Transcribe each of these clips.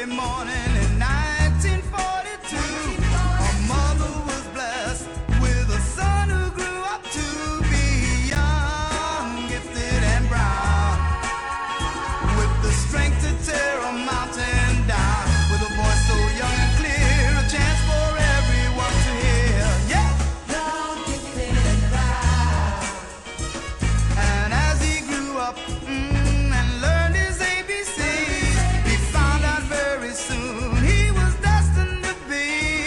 Sunday morning in 1942, a mother was blessed with a son who grew up to be young, gifted and brown, with the strength to tear a mountain down, with a voice so young and clear, a chance for everyone to hear. Yeah, young, gifted and brown. And as he grew up and learned his ABCs, he found out very soon he was destined to be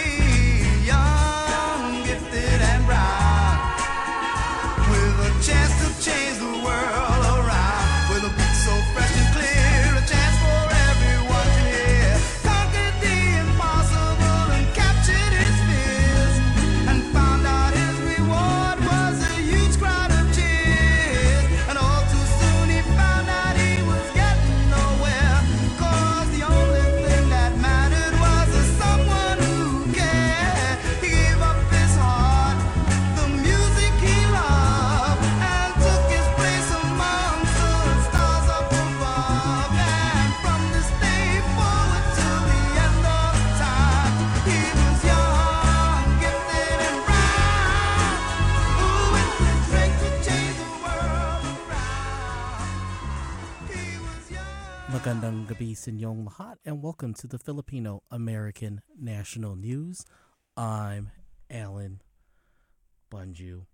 young, gifted and brown, with a chance to change the world around, with a beat so fresh and clear, a chance for everyone to hear. Conquered the impossible and captured his fears, and found out his reward was a huge crowd of cheers. And all too soon he found out he was getting nowhere, 'cause the only thing that mattered was someone who cared. He gave up his heart, the music he loved, and took his place amongst the stars up above. And from this day forward till the end of time, he was young, gifted and brown, with the strength to change the world around. He was young. Magandang gabi sa inyong lahat, and welcome to the Filipino American National News. I'm Alan Bunju.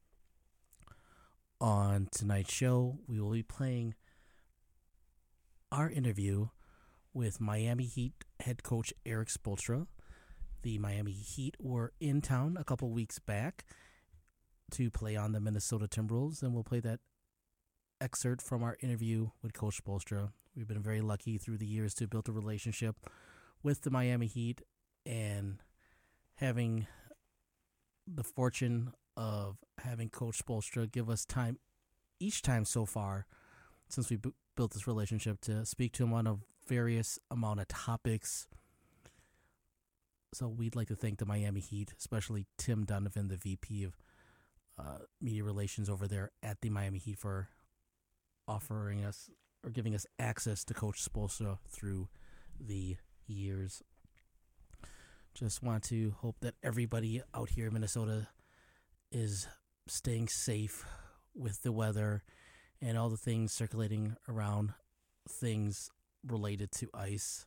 On tonight's show, we will be playing our interview with Miami Heat head coach Erik Spoelstra. The Miami Heat were in town a couple weeks back to play on the Minnesota Timberwolves, and we'll play that excerpt from our interview with Coach Spoelstra. We've been very lucky through the years to build a relationship with the Miami Heat, and having the fortune of having Coach Spoelstra give us time each time so far since we built this relationship to speak to him on a various amount of topics. So we'd like to thank the Miami Heat, especially Tim Donovan, the VP of Media Relations over there at the Miami Heat, for offering us or giving us access to Coach Spoelstra through the years. Just want to hope that everybody out here in Minnesota is staying safe with the weather and all the things circulating around, things related to ice.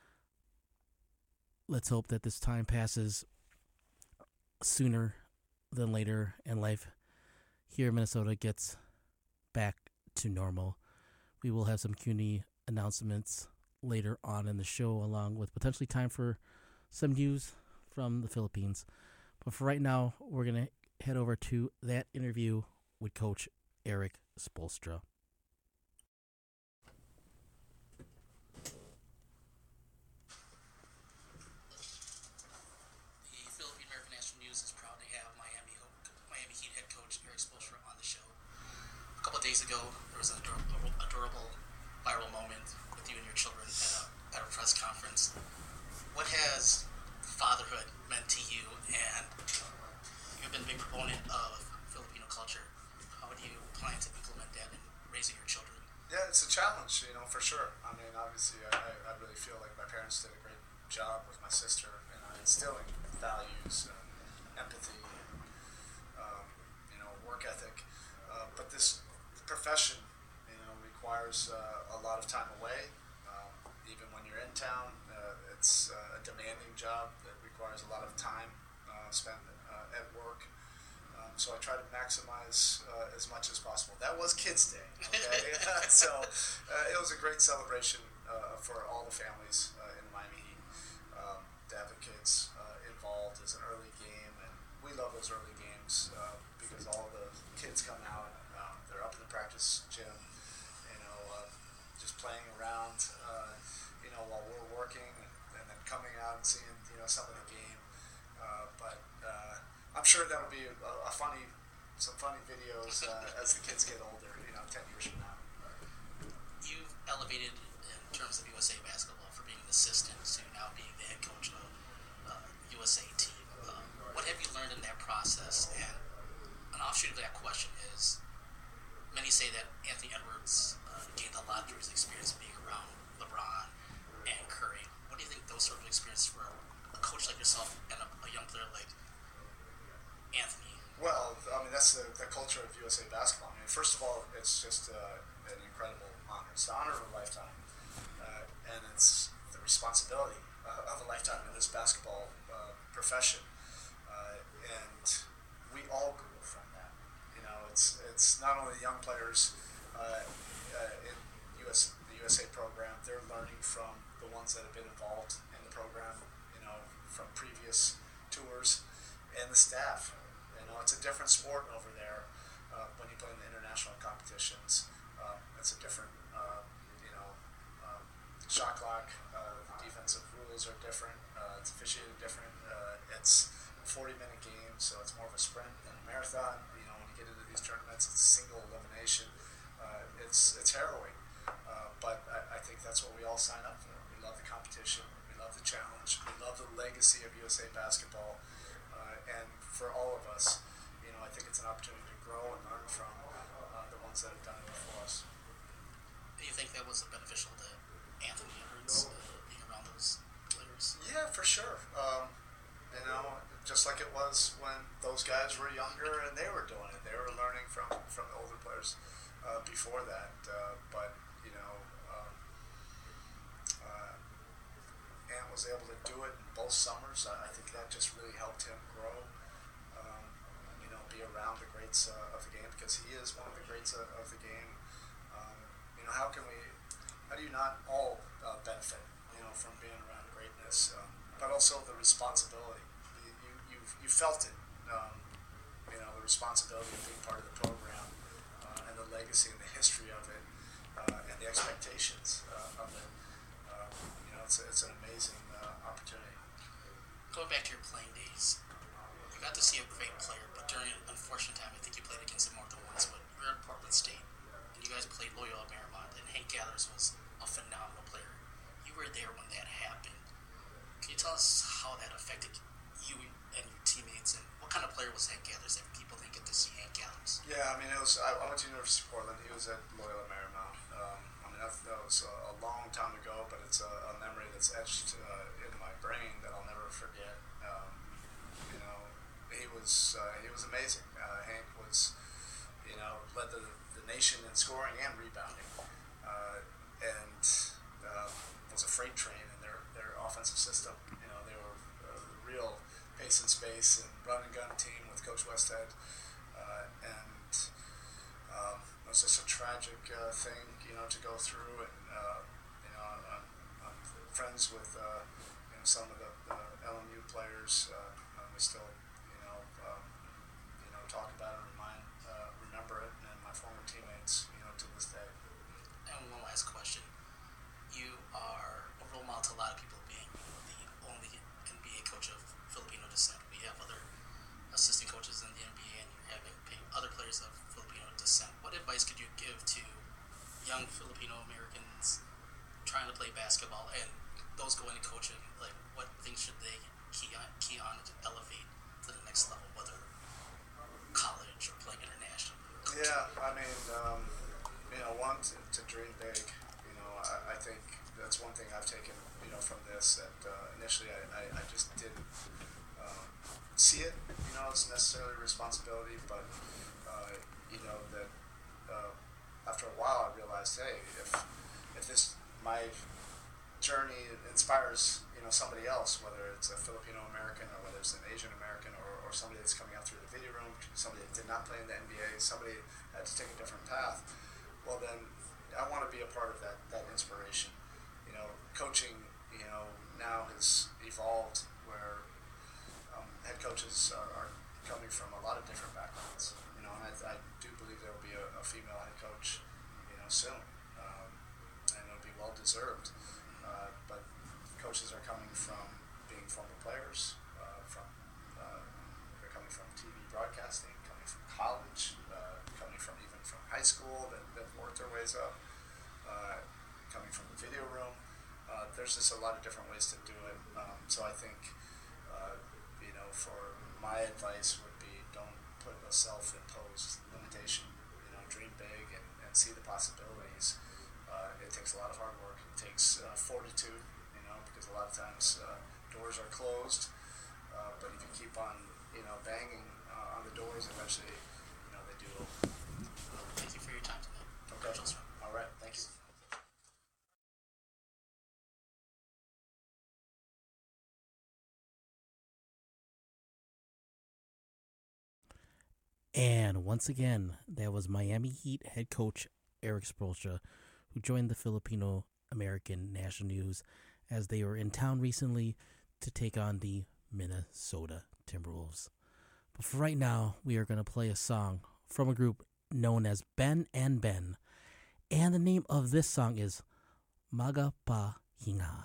Let's hope that this time passes sooner than later and life here in Minnesota gets back to normal. We will have some CUNY announcements later on in the show, along with potentially time for some news from the Philippines. But for right now, we're going to head over to that interview with Coach Erik Spoelstra. The Philippine American National News is proud to have Miami Heat head coach Erik Spoelstra on the show. A couple of days ago, there was an adorable viral moment with you and your children at a press conference. What has fatherhood meant to you? And you've been a big proponent of Filipino culture. How do you plan to implement that in raising your children? Yeah, it's a challenge, for sure. I mean, obviously, I really feel like my parents did a great job with my sister, instilling values, empathy, work ethic. But this profession, requires a lot of time away. Even when you're in town, it's a demanding job that requires a lot of time spent at work. So I try to maximize as much as possible. That was Kids Day, okay? So it was a great celebration for all the families in Miami Heat to have the kids involved. It's an early game, and we love those early games because all the kids come out. They're up in the practice gym, just playing around, while we're working, and then coming out and seeing, some of the game. But I'm sure that'll be some funny videos as the kids get older, 10 years from now. You've elevated in terms of USA basketball from being an assistant to now being the head coach of USA team. What have you learned in that process? And an offshoot of that question is, many say that Anthony Edwards gained a lot through his experience being around LeBron and Curry. What do you think responsibility of a lifetime in this basketball profession, and we all grew from that. You know, it's not only the young players in the USA program; they're learning from the ones that have been involved in the program. You know, from previous tours, and the staff. You know, it's a different sport over there when you play in the international competitions. It's a different, shot clock. The defensive rules are different. It's officiated different. It's a 40-minute game, so it's more of a sprint than a marathon. You know, when you get into these tournaments, it's single elimination. It's harrowing, but I think that's what we all sign up for. We love the competition. We love the challenge. We love the legacy of USA basketball, and for all of us, you know, I think it's an opportunity to grow and learn from the ones that have done it before us. Do you think that was beneficial to Anthony Edwards being around those players? Yeah, for sure. You know, just like it was when those guys were younger and they were doing it. They were learning from the older players before that. But, you know, Ant was able to do it in both summers. I think that just really helped him grow. You know, be around the greats of the game, because he is one of the greats of the game. You know, how do you not all benefit, you know, from being around greatness, but also the responsibility. You felt it, you know, the responsibility of being part of the program, and the legacy and the history of it, and the expectations of it. You know, it's an amazing opportunity. Going back to your playing days, you got to see a great player, but during an unfortunate time, I think you played against him more than once, but you were at Portland State, and you guys played Loyola Marymount, and Hank Gathers was a phenomenal player. You were there when that happened. Can you tell us how that affected you and your teammates, and what kind of player was Hank Gathers that people didn't get to see Hank Gathers? Yeah, I mean, I went to University of Portland. He was at Loyola Marymount. I mean, that was a long time ago, but it's a memory that's etched in my brain that I'll never forget. You know, he was amazing. Hank was, you know, led the nation in scoring and rebounding, and was a freight train in their offensive system. You know, they were a real pace and space and run and gun team with Coach Westhead, and it was just a tragic thing, you know, to go through. And you know, I'm friends with you know, some of the LMU players. We still, you know, talk about it, remember it, and my former teammates, you know, to this day. And one last question. You are a role model to a lot of people, being, you know, the only NBA coach of Filipino descent. We have other assistant coaches in the NBA, and you're having other players of Filipino descent. What advice could you give to young Filipino Americans trying to play basketball and those going to coaching? Like, what things should they key on to elevate to the next level, whether college or playing internationally? Yeah, I mean, you know, one, to dream big. You know, I think that's one thing I've taken, you know, from this. That initially I just didn't see it, you know, as necessarily a responsibility, but you know, that after a while I realized, hey, if this, my journey inspires, you know, somebody else, whether it's a Filipino American or whether it's an Asian American or somebody that's coming out through the video room, somebody that did not play in the NBA, somebody that had to take a different path, well then I want to be a part of that inspiration. You know, coaching, you know, now has evolved where head coaches are coming from a lot of different backgrounds. You know, and I do believe there will be a female head coach, you know, soon, and it'll be well deserved. But coaches are coming from being former players, they're coming from TV broadcasting, coming from college, coming from even from high school that worked their ways up, coming from the video room. There's just a lot of different ways to do it. So I think, you know, for my advice would be, don't put a self-imposed limitation. You know, dream big and see the possibilities. It takes a lot of hard work. It takes fortitude, you know, because a lot of times doors are closed. But if you keep on, you know, banging on the doors, eventually, you know, they do open. Thank you for your time today. Okay. All right. Thank you. And once again, that was Miami Heat head coach Eric Spoelstra, who joined the Filipino American National News as they were in town recently to take on the Minnesota Timberwolves. But for right now, we are going to play a song from a group known as Ben and Ben. And the name of this song is Maga Pa Hinga.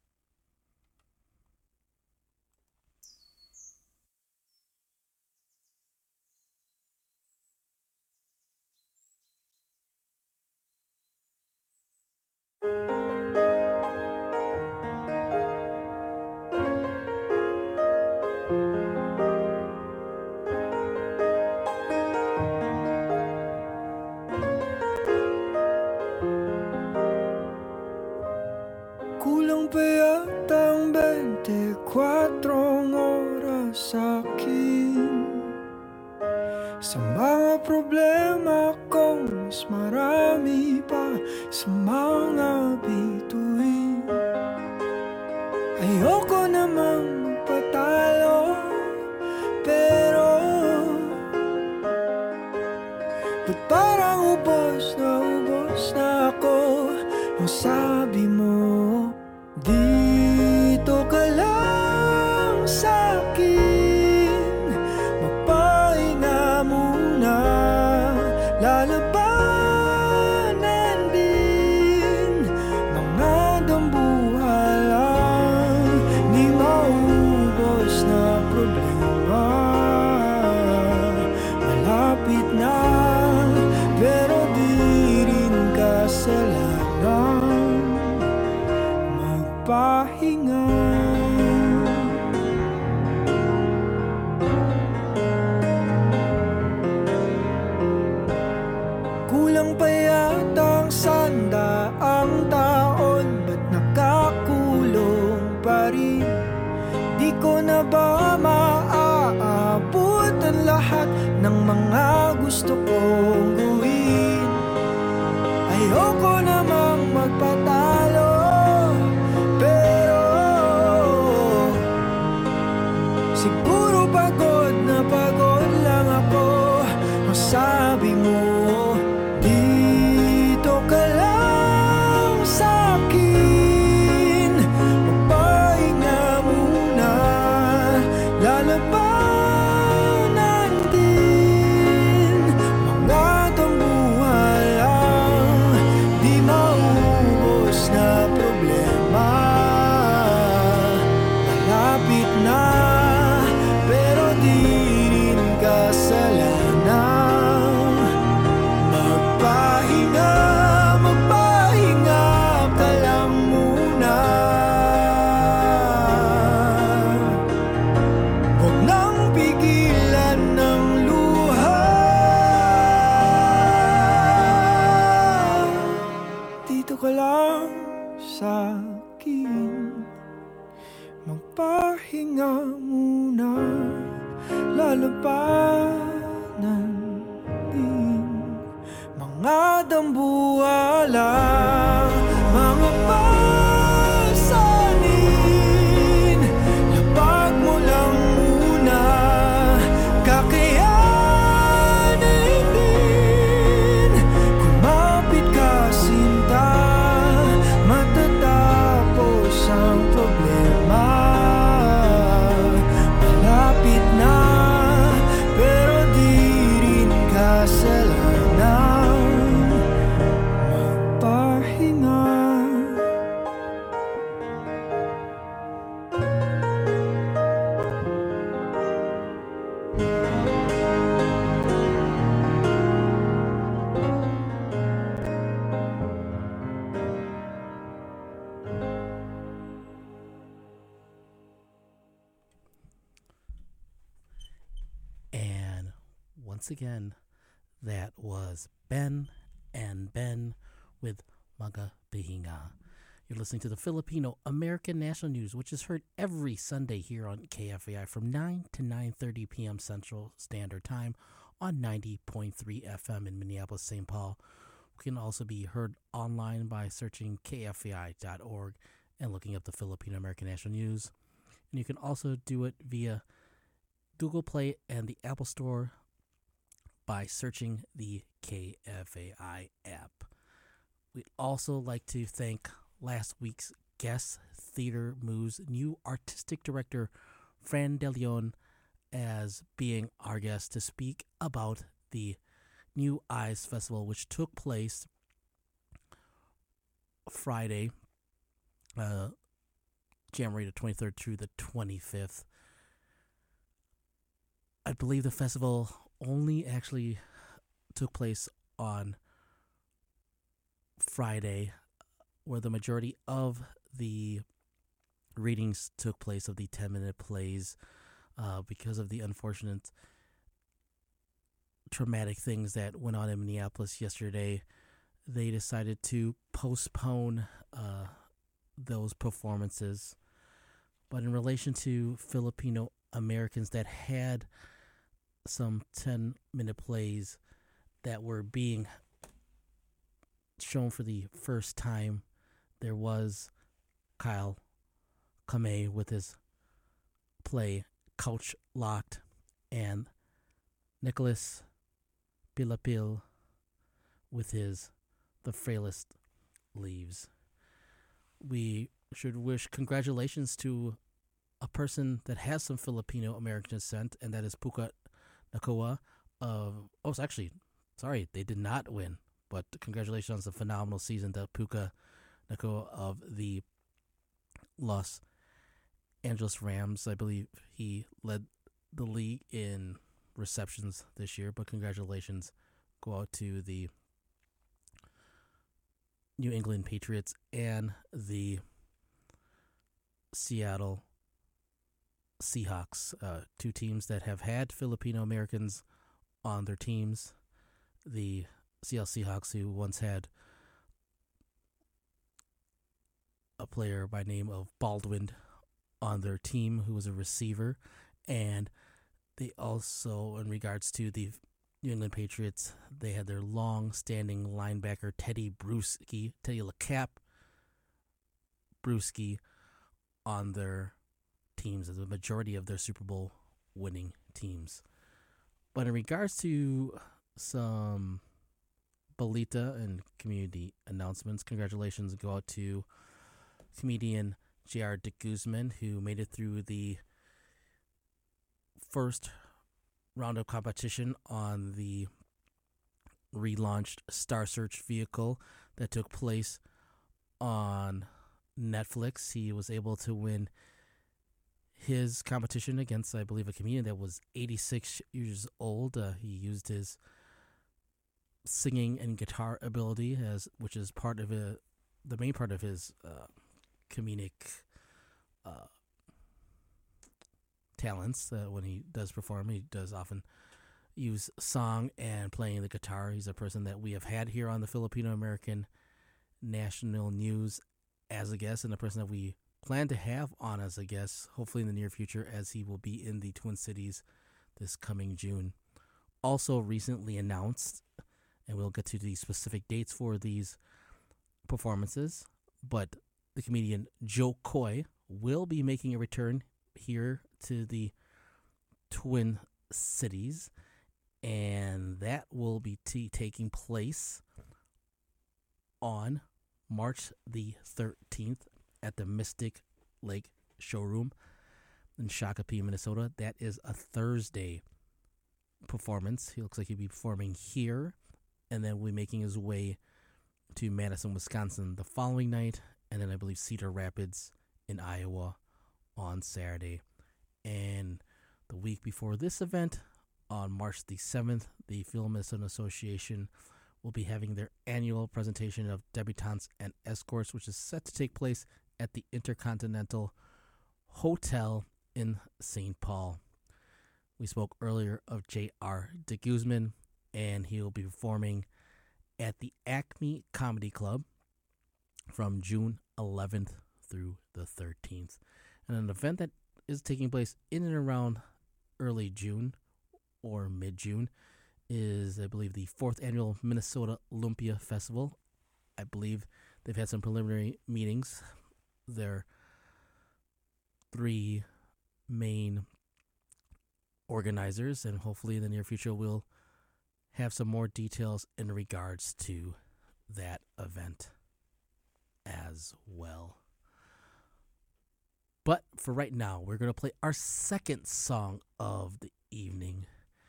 Kulang pa yata ang 24 oras sa'kin. Sa mga problema ko, mas marami pa sa mga bituin. Ayoko namang magpatalo, pero ba't parang ubos na ako? Ang sabi mo, dito ka lang sa'kin, magpahinga muna, lalabanan din mga dambuhalang di maubos na problema. Malapit na, pero di rin kasalanan magpahinga. Kulang pa yata ang 100 taon, ba't nakakulong pa rin? Di ko na ba maaabot ang lahat ng mga gusto kong gawin? Ayoko namang magpatalo, pero siguro pagod lang ako. Ang sabi mo, dito ka lang sa'kin, magpahinga muna, lalabanan din mga dambuhalang di maubos na problema. Malapit na, pero di rin kasalanan magpahinga. Magpahinga ka lang muna, huwag nang pigilan ng luha. Dito ka lang sa'kin, magpahinga muna, lalabanan din mga dambuhalang, mga pasanin. Labag mo lang muna, kakayanin din. Kumapit ka, sinta, matatapos ang problema. Malapit na, pero di rin kasalanan magpahinga. And once again, that was Ben and Ben with Maga Pahinga. You're listening to the Filipino American National News, which is heard every Sunday here on KFAI from 9 to 9:30 p.m. Central Standard Time on 90.3 FM in Minneapolis, St. Paul. We can also be heard online by searching kfai.org and looking up the Filipino American National News. And you can also do it via Google Play and the Apple Store by searching the KFAI app. We'd also like to thank last week's guest, Theater Move's new artistic director, Fran DeLeon, as being our guest to speak about the New Eyes Festival, which took place Friday, January the 23rd through the 25th. I believe the festival only actually took place on Friday, where the majority of the readings took place of the 10-minute plays because of the unfortunate traumatic things that went on in Minneapolis yesterday. They decided to postpone those performances. But in relation to Filipino Americans that had some 10-minute plays that were being shown for the first time, there was Kyle Kamei with his play Couch Locked, and Nicholas Pilapil with his The Frailest Leaves. We should wish congratulations to a person that has some Filipino American descent, and that is Puka Nakua of... Oh, it's actually... Sorry, they did not win, but congratulations on the phenomenal season to Puka Nakua of the Los Angeles Rams. I believe he led the league in receptions this year, but congratulations go out to the New England Patriots and the Seattle Seahawks, two teams that have had Filipino Americans on their teams. The Seattle Seahawks, who once had a player by name of Baldwin on their team who was a receiver, and they also, in regards to the New England Patriots, they had their long-standing linebacker Teddy LeCap Bruschi on their teams, as the majority of their Super Bowl winning teams. But in regards to some Bolita and community announcements, congratulations go out to comedian J.R. De Guzman, who made it through the first round of competition on the relaunched Star Search vehicle that took place on Netflix. He was able to win his competition against, I believe, a comedian that was 86 years old. He used his singing and guitar ability, which is part of the main part of his comedic talents. When he does perform, he does often use song and playing the guitar. He's a person that we have had here on the Filipino American National News as a guest, and a person that we plan to have on as a guest, hopefully in the near future, as he will be in the Twin Cities this coming June. Also recently announced, and we'll get to the specific dates for these performances, but the comedian Joe Coy will be making a return here to the Twin Cities, and that will be taking place on March the 13th at the Mystic Lake Showroom in Shakopee, Minnesota. That is a Thursday performance. He looks like he'll be performing here, and then we'll be making his way to Madison, Wisconsin the following night, and then I believe Cedar Rapids in Iowa on Saturday. And the week before this event, on March the 7th, the Film Minnesota Association will be having their annual presentation of debutantes and escorts, which is set to take place at the Intercontinental Hotel in St. Paul. We spoke earlier of J.R. De Guzman, and he will be performing at the Acme Comedy Club from June 11th through the 13th. And an event that is taking place in and around early June or mid-June is, I believe, the 4th annual Minnesota Lumpia Festival. I believe they've had some preliminary meetings. Their three main organizers, and hopefully in the near future we'll have some more details in regards to that event as well. But for right now, we're going to play our second song of the evening.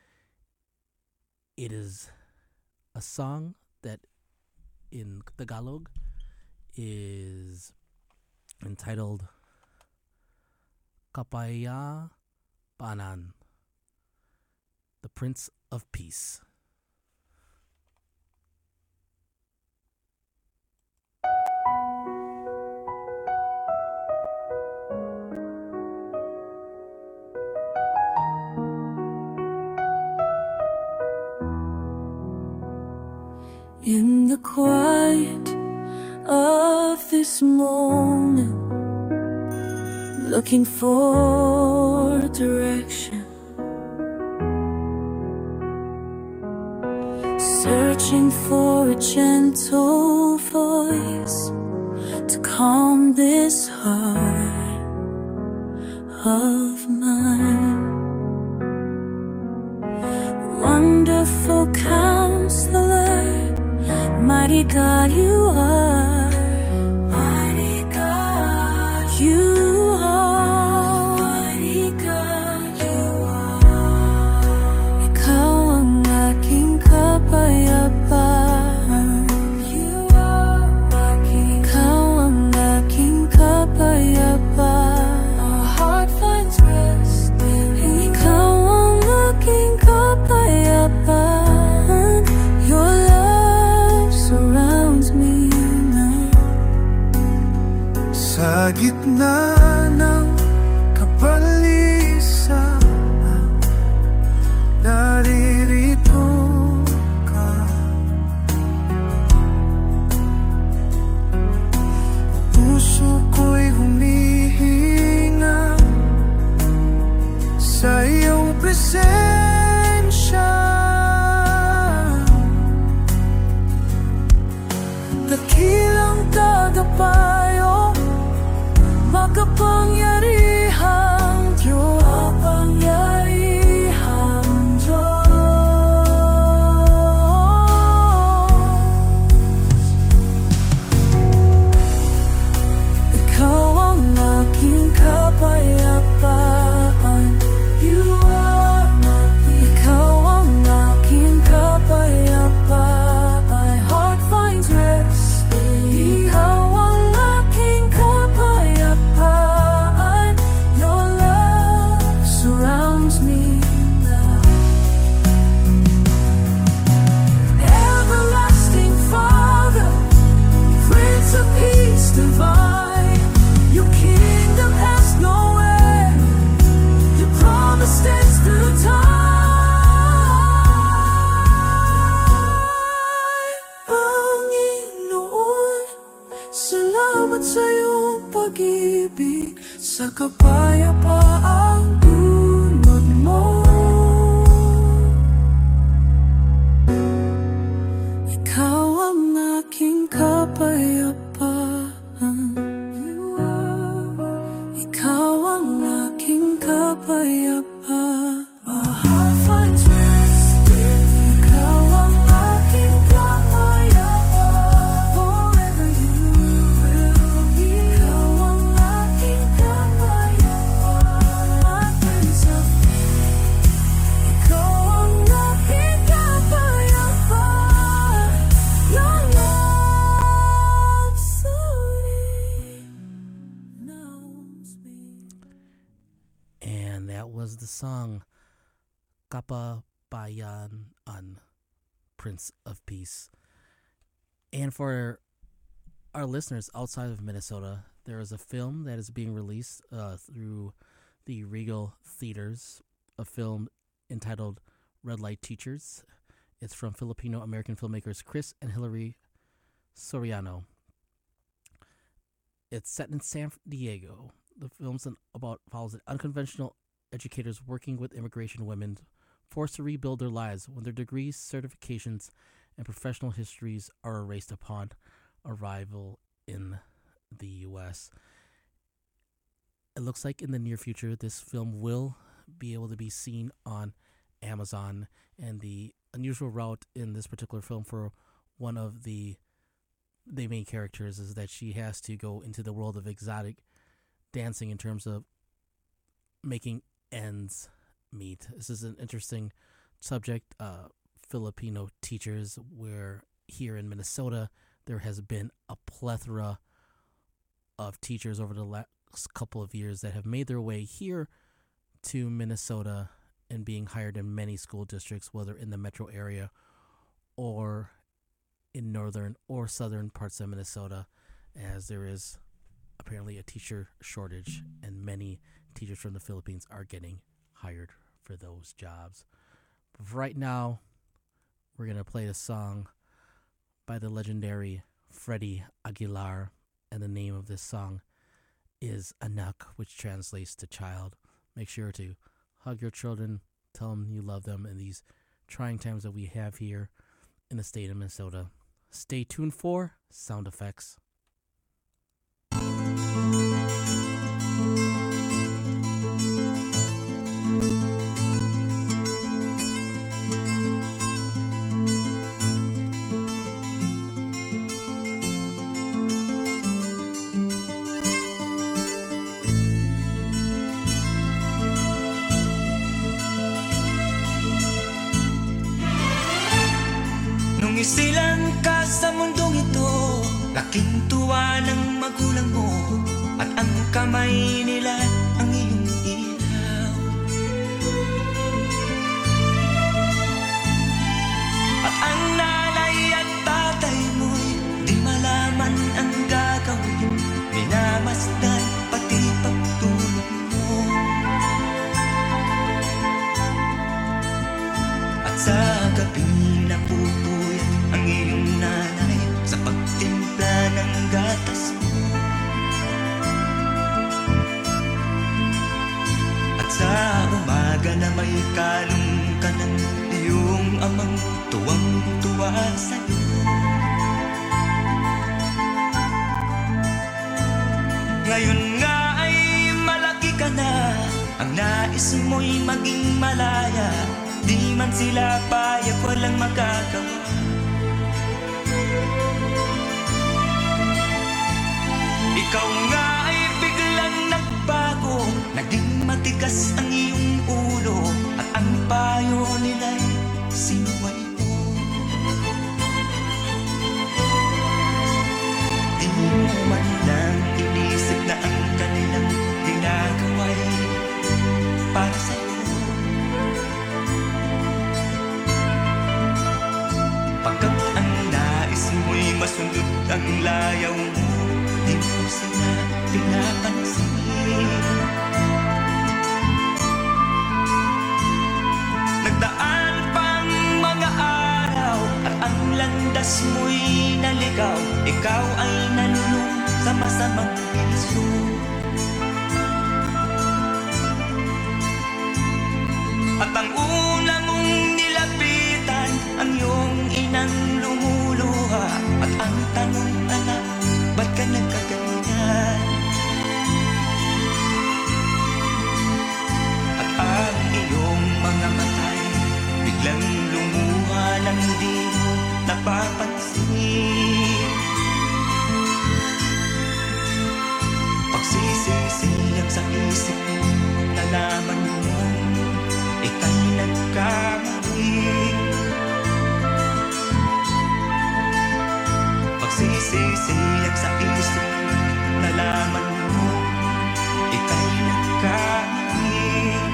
It is a song that in Tagalog is entitled Kapayapaanan, the Prince of Peace. In the quiet of this moment, looking for direction, searching for a gentle voice to calm this heart of mine. Wonderful counselor, mighty God you are. Mighty God you are. Mighty God you are. Ikaw ang aking kapayapaan. You are aking. Ikaw ang aking kapayapaan. Our heart finds rest in you. Ikaw ang aking kapayapaan. Your love surrounds me now. Sa gitna ng kabalisan, naririto ka. Puso ko'y humihina sa iyong presensya. Dakilang tagapayo, makapangyarihang Diyos. Makapangyarihang Diyos. Ikaw ang aking kapayapaan. You are my peace. Ikaw ang aking kapayapaan. My heart finds rest in you. Ikaw ang aking kapayapaan. Your love surrounds me now. Everlasting Father, Prince of Peace divine, your kingdom has no end. Your promise stands through time. Panginoon, salamat sa iyong pag-ibig, sa kapayapaang dulot mo. Ikaw ang aking kapayapaan. You are. Ikaw ang aking kapayapaan. My heart finds rest in you. Ikaw ang aking kapayapaan. Forever you will be. Ikaw ang aking kapayapaan. My Prince of Peace. Ikaw ang aking kapayapaan. Your love surrounds me. And that was the song Kapayapaanan, Prince of Peace. And for our listeners outside of Minnesota, there is a film that is being released through the Regal Theaters, a film entitled Red Light Teachers. It's from Filipino-American filmmakers Chris and Hilary Soriano. It's set in San Diego. The film's follows an unconventional educators working with immigration women forced to rebuild their lives when their degrees, certifications, and professional histories are erased upon arrival in the U.S. It looks like in the near future, this film will be able to be seen on Amazon, and the unusual route in this particular film for one of the main characters is that she has to go into the world of exotic dancing in terms of making ends meet. This is an interesting subject. Filipino teachers, where here in Minnesota there has been a plethora of teachers over the last couple of years that have made their way here to Minnesota and being hired in many school districts, whether in the metro area or in northern or southern parts of Minnesota, as there is apparently a teacher shortage and many teachers from the Philippines are getting hired for those jobs. But right now, we're going to play a song by the legendary Freddie Aguilar, and the name of this song is Anak, which translates to child. Make sure to hug your children, tell them you love them in these trying times that we have here in the state of Minnesota. Stay tuned for Sound Effects. Isilang ka sa mundong ito, laking tuwa ng magulang mo, at ang kamay nila ang iyong ilaw. At ang nanay at tatay mo'y di malaman ang gagawin, minamasdan pati pagtulog mo. At sa gabi napupuyat ang iyong nanay sa pagtimpla ng gatas mo. At sa umaga na may kalong ka ng iyong amang tuwang-tuwa sa'yo. Ngayon nga ay malaki ka na, ang nais mo'y maging malaya. Di man sila payag, walang magagawa. Ikaw nga ay biglang nagbago, naging matigas ang iyong ulo, at ang payo nila'y sinuway mo. Di mo man lang inisip na ang kanilang ginagawa'y para sa'yo. Pagkat ang nais mo'y masundot ang layaw mo, di mo sila pinapansin. Nagdaan pang mga araw at ang landas mo'y naligaw, ikaw ay nalulong sa masamang bisyo. At ang una mong nilapitan, ang iyong inang lumuluha, at ang tanong, anak, ba't ka nagkaganyan? At ang iyong mga matay biglang lumuha nang di mo napapansin. Pagsisisiyang sa isip mo, nalaman mo ika'y nagkamali. Pagsisisiyag sa isip, nalaman mo ika'y nagkamali.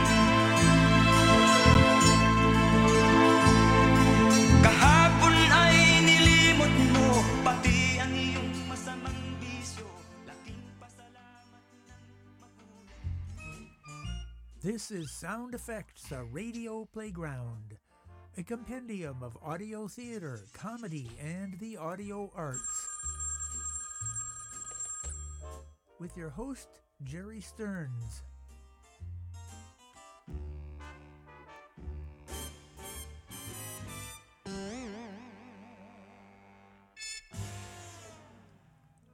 Kahapon ay nilimot mo pati ang iyong masamang bisyo. Laking pasalamat ng magulang. This is Sound Effects, a radio playground, a compendium of audio theater, comedy, and the audio arts. With your host, Jerry Stearns.